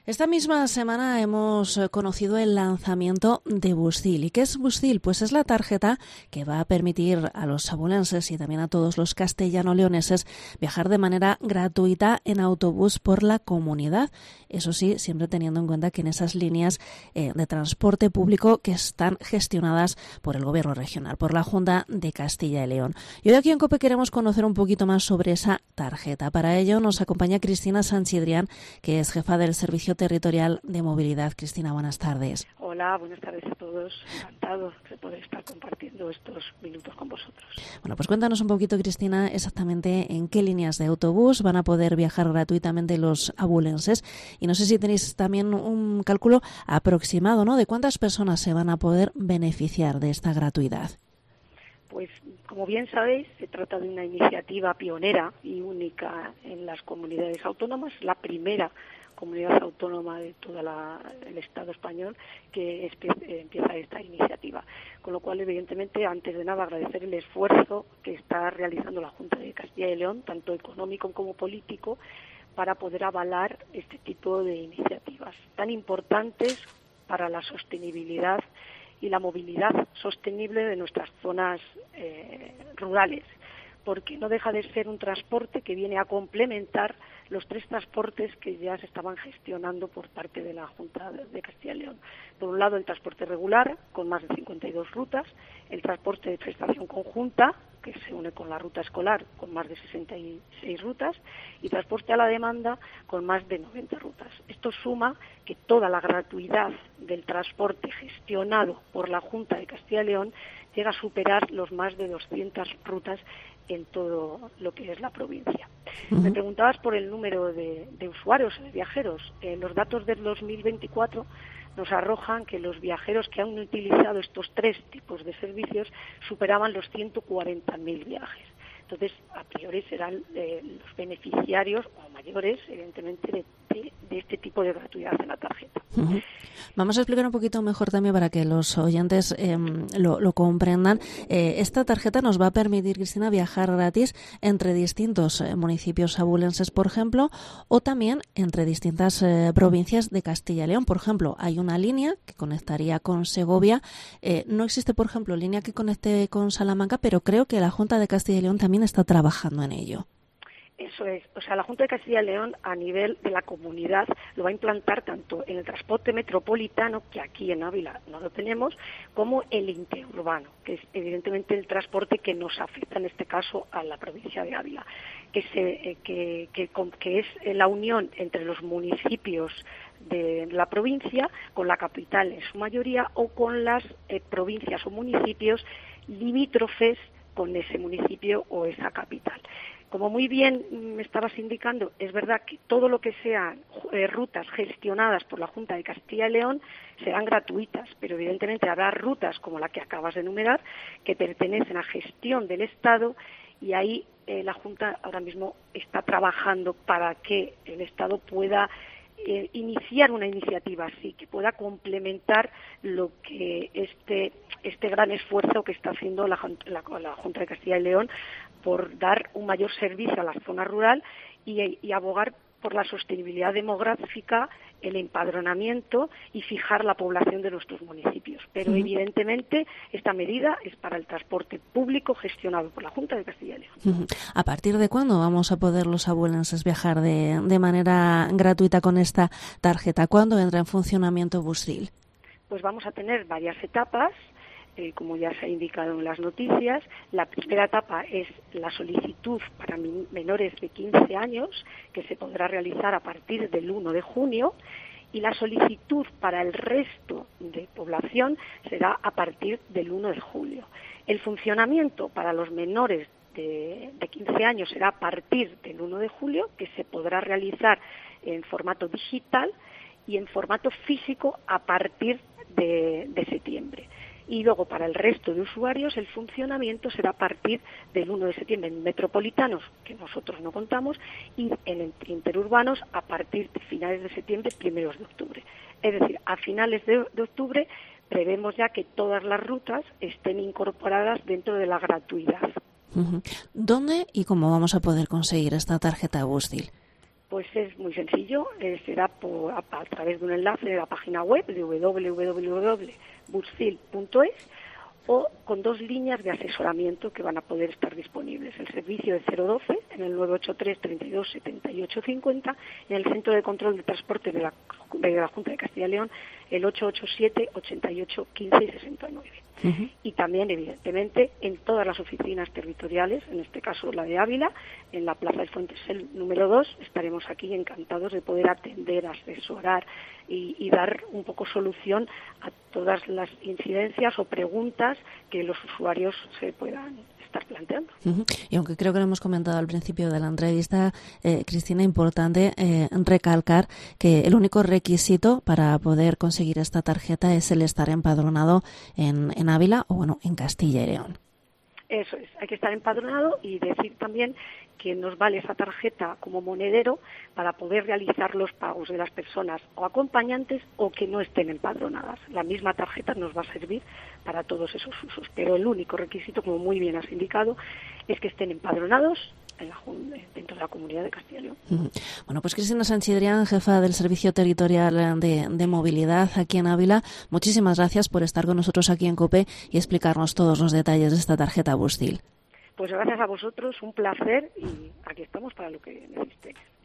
Esta misma semana hemos conocido el lanzamiento de Busdil. ¿Y qué es Busdil? Pues es la tarjeta que va a permitir a los abulenses y también a todos los castellano-leoneses viajar de manera gratuita en autobús por la comunidad. Eso sí, siempre teniendo en cuenta que en esas líneas de transporte público que están gestionadas por el Gobierno regional, por la Junta de Castilla y León. Y hoy aquí en COPE queremos conocer un poquito más sobre esa tarjeta. Para ello nos acompaña Cristina Sanchidrián, que es jefa del Servicio Territorial de Movilidad. Cristina, buenas tardes. Hola, buenas tardes a todos. Encantado de poder estar compartiendo estos minutos con vosotros. Bueno, pues cuéntanos un poquito, Cristina, exactamente en qué líneas de autobús van a poder viajar gratuitamente los abulenses. Y no sé si tenéis también un cálculo aproximado, ¿no?, de cuántas personas se van a poder beneficiar de esta gratuidad. Pues, como bien sabéis, se trata de una iniciativa pionera y única en las comunidades autónomas, la primera comunidad autónoma de todo el Estado español que empieza esta iniciativa. Con lo cual, evidentemente, antes de nada, agradecer el esfuerzo que está realizando la Junta de Castilla y León, tanto económico como político, para poder avalar este tipo de iniciativas tan importantes para la sostenibilidad y la movilidad sostenible de nuestras zonas rurales, porque no deja de ser un transporte que viene a complementar los tres transportes que ya se estaban gestionando por parte de la Junta de Castilla y León. Por un lado, el transporte regular, con más de 52 rutas, el transporte de prestación conjunta, que se une con la ruta escolar, con más de 66 rutas, y transporte a la demanda, con más de 90 rutas. Esto suma que toda la gratuidad del transporte gestionado por la Junta de Castilla y León llega a superar los más de 200 rutas en todo lo que es la provincia. Me preguntabas por el número de usuarios, de viajeros. Los datos del 2024 nos arrojan que los viajeros que han utilizado estos tres tipos de servicios superaban los 140.000 viajes. Entonces, a priori serán los beneficiarios o mayores, evidentemente, de este tipo de gratuidad en la tarjeta. Vamos a explicar un poquito mejor también para que los oyentes lo comprendan. Esta tarjeta nos va a permitir, Cristina, viajar gratis entre distintos municipios abulenses, por ejemplo, o también entre distintas provincias de Castilla y León. Por ejemplo, hay una línea que conectaría con Segovia. No existe, por ejemplo, línea que conecte con Salamanca, pero creo que la Junta de Castilla y León también está trabajando en ello. Eso es. O sea, la Junta de Castilla y León, a nivel de la comunidad, lo va a implantar tanto en el transporte metropolitano, que aquí en Ávila no lo tenemos, como el interurbano, que es evidentemente el transporte que nos afecta en este caso a la provincia de Ávila, que es la unión entre los municipios de la provincia con la capital en su mayoría o con las provincias o municipios limítrofes con ese municipio o esa capital. Como muy bien me estabas indicando, es verdad que todo lo que sean rutas gestionadas por la Junta de Castilla y León serán gratuitas, pero evidentemente habrá rutas como la que acabas de enumerar que pertenecen a gestión del Estado y ahí la Junta ahora mismo está trabajando para que el Estado pueda iniciar una iniciativa así, que pueda complementar lo que este gran esfuerzo que está haciendo la Junta de Castilla y León por dar un mayor servicio a la zona rural y abogar por la sostenibilidad demográfica, el empadronamiento y fijar la población de nuestros municipios. Pero evidentemente esta medida es para el transporte público gestionado por la Junta de Castilla y León. ¿A partir de cuándo vamos a poder los abuelenses viajar de manera gratuita con esta tarjeta? ¿Cuándo entra en funcionamiento Busdil? Pues vamos a tener varias etapas. Como ya se ha indicado en las noticias, la primera etapa es la solicitud para menores de 15 años, que se podrá realizar a partir del 1 de junio, y la solicitud para el resto de población será a partir del 1 de julio. El funcionamiento para los menores de 15 años será a partir del 1 de julio, que se podrá realizar en formato digital y en formato físico a partir de septiembre. Y luego, para el resto de usuarios, el funcionamiento será a partir del 1 de septiembre en metropolitanos, que nosotros no contamos, y en interurbanos a partir de finales de septiembre, primeros de octubre. Es decir, a finales de octubre prevemos ya que todas las rutas estén incorporadas dentro de la gratuidad. ¿Dónde y cómo vamos a poder conseguir esta tarjeta Busdil? Pues es muy sencillo, será a través de un enlace de la página web de www.busfil.es o con 2 líneas de asesoramiento que van a poder estar disponibles. El servicio de 012 en el 983 32 78 50 y en el Centro de Control de Transporte de la Junta de Castilla y León el 887 88 15 y 69. Uh-huh. Y también, evidentemente, en todas las oficinas territoriales, en este caso la de Ávila, en la Plaza de Fuentesel número 2, estaremos aquí encantados de poder atender, asesorar y dar un poco solución a todas las incidencias o preguntas que los usuarios se puedan estar planteando. Uh-huh. Y aunque creo que lo hemos comentado al principio de la entrevista, Cristina, importante recalcar que el único requisito para poder conseguir esta tarjeta es el estar empadronado en Ávila o en Castilla y León. Eso es, hay que estar empadronado y decir también que nos vale esa tarjeta como monedero para poder realizar los pagos de las personas o acompañantes o que no estén empadronadas. La misma tarjeta nos va a servir para todos esos usos, pero el único requisito, como muy bien has indicado, es que estén empadronados dentro de la Comunidad de Castilla y León. Bueno, pues Cristina Sanchidrián, jefa del Servicio Territorial de Movilidad aquí en Ávila, muchísimas gracias por estar con nosotros aquí en COPE y explicarnos todos los detalles de esta tarjeta Busfil. Pues gracias a vosotros, un placer y aquí estamos para lo que necesitéis.